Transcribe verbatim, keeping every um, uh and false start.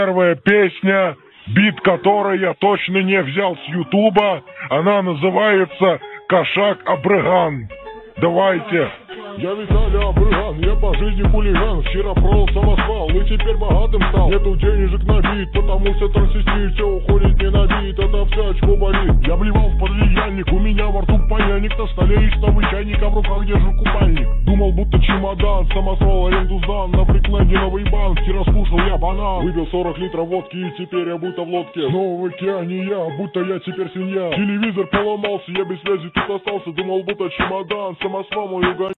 Первая песня, бит которой я точно не взял с Ютуба, она называется «Кошак Абрыган». Давайте. Я Виталий Абрыган, я по жизни хулиган. Вчера продал самосвал и теперь богатым стал. Нету денежек на бит, потому что трансвестит все уходит не на бит, это все очко болит. Я блевал в подвиянник, у меня во рту паяльник, на столе истовый чайник, а в руках держу купальник. Думал, будто чемодан, самосвал аренду сдан, на фрикленде новый банк, вчера скушал я банан. Выпил сорок литров водки и теперь я будто в лодке. Снова в океане я, будто я теперь свинья. Телевизор поломался, я без связи тут остался, думал, будто чемодан, самосвал мой угонял.